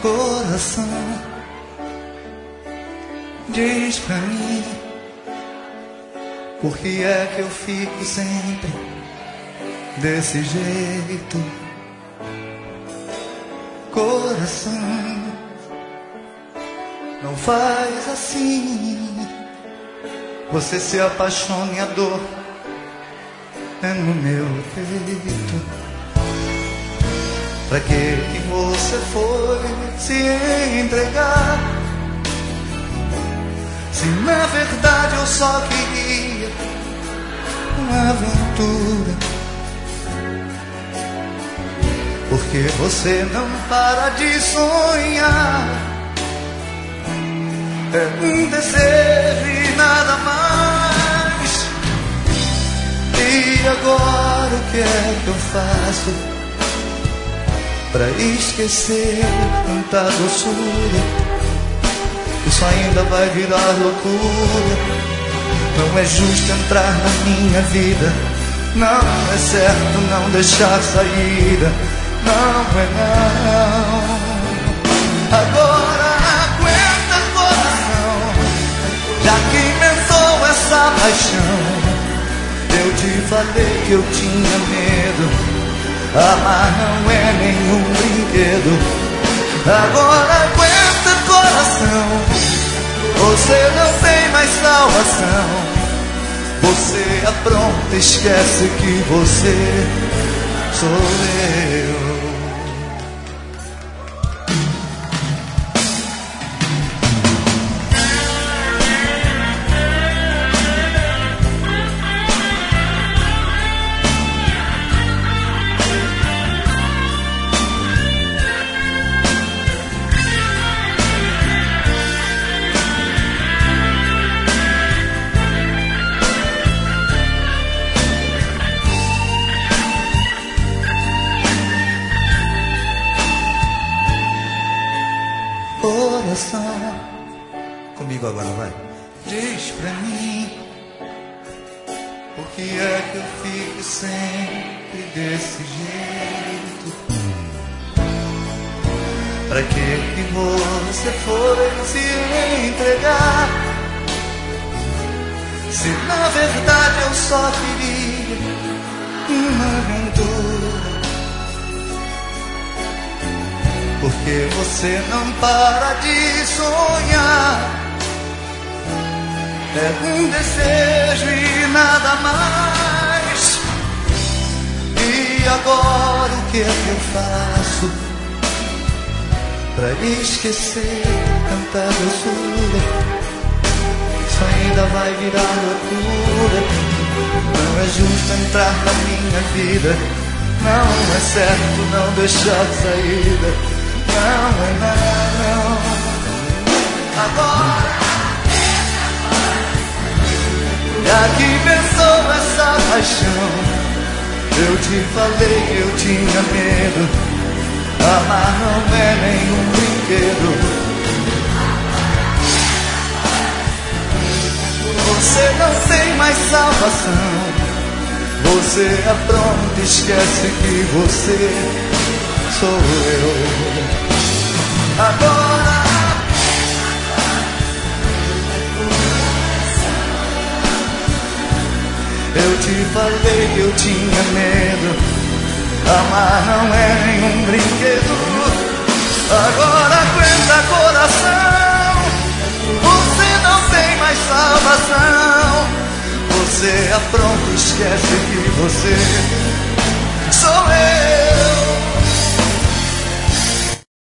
Coração, diz pra mim, por que é que eu fico sempre desse jeito? Coração, não faz assim. Você se apaixona e a dor é no meu peito. Pra que você foi se entregar, se na verdade eu só queria uma aventura? Porque você não para de sonhar, é um desejo e nada mais. E agora o que é que eu faço pra esquecer tanta doçura? Isso ainda vai virar loucura. Não é justo entrar na minha vida, não é certo não deixar saída. Não é não. Agora aguenta, coração, já que inventou essa paixão. Eu te falei que eu tinha medo, amar não é nenhum brinquedo. Agora aguenta, coração, você não tem mais salvação. Você apronta, esquece que você sou eu. Coração, comigo agora vai. Diz pra mim, por que é que eu fico sempre desse jeito? Pra que você foi se entregar, se na verdade eu só queria uma aventura? Porque você não para de sonhar, é um desejo e nada mais. E agora o que é que eu faço pra esquecer tanta doçura? Isso ainda vai virar loucura. Não é justo entrar na minha vida, não é certo não deixar saída. Não é não. Agora já que pensou essa paixão, eu te falei que eu tinha medo, amar não é nenhum brinquedo. Você não tem mais salvação, você apronta, esquece que você sou eu. Agora eu te falei que eu tinha medo, amar não é nenhum brinquedo. Agora aguenta, coração, você não tem mais salvação. Você apronta, esquece que você sou eu.